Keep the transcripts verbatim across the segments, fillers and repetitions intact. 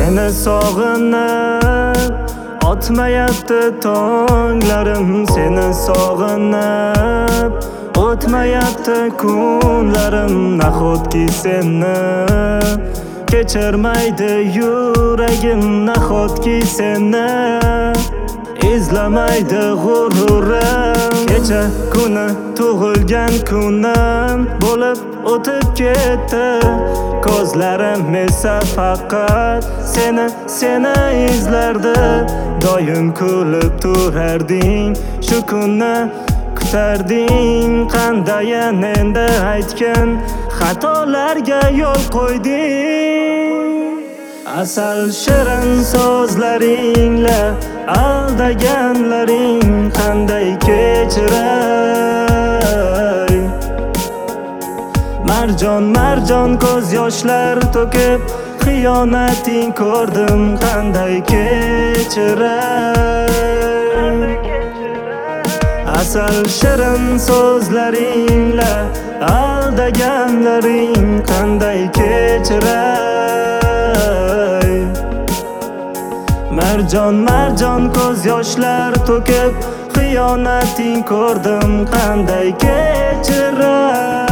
Seni sog'inib o'tmayapti tonglarim, seni sog'inib o'tmayapti kunlarim. Nahotki seni kechirmaydi yuragim, nahotki seni izlamaydi g'ururim. Kecha kuni tug'ilgan kunim bo'lib o'tib ketdi, ko'zlarim esa faqat seni, seni izlardi. Doim kulib turarding, shu kunni kutarding. Qandayin endi aytgin, xatolarga yo'l qo'yding. Asal shirin so'zlaringla aldaganlaring qanday kechiray. Marjon marjon ko'z yoshlar to'kib xiyonating ko'rdim, qanday kechiray. Asal shirin so'zlaringla aldaganlaring qanday kechiray. Marjon marjon ko'z yoshlar to'kib xiyonating ko'rdim, qanday kechiray.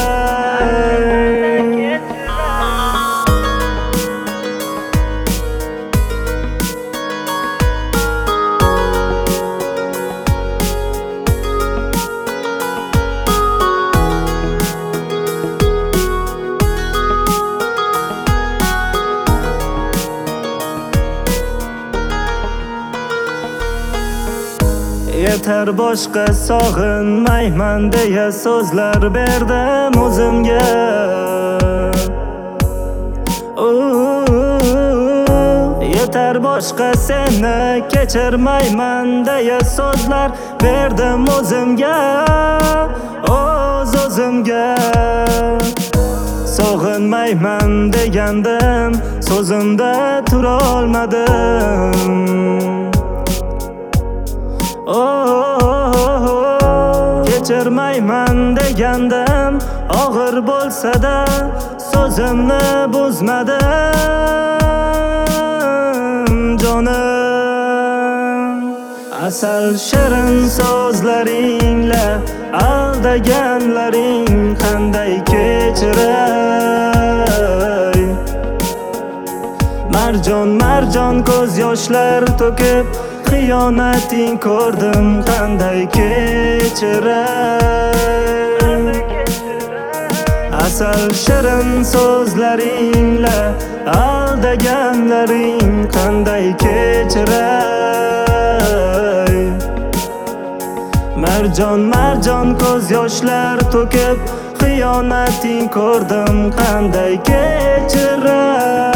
Yeter boshqa sog'inmayman deya so'zlar berdim o'zimga. Yeter boshqa seni kechirmayman deya so'zlar berdim o'zimga, o'z o'zimga. Sog'inmayman degandim, so'zimda turolmadim. Kechirmayman degandim, og'ir bo'lsa-da so'zimni buzmadim jonim. Asal shirin so'zlaringla aldaganlaring qanday kechiray. Marjon marjon ko'z yoshlar to'kib xiyonating ko'rdim, qanday kechiray. Asal shirin so'zlaringla aldaganlaring qanday kechiray. Marjon marjon ko'z yoshlar to'kib xiyonating ko'rdim, qanday kechiray.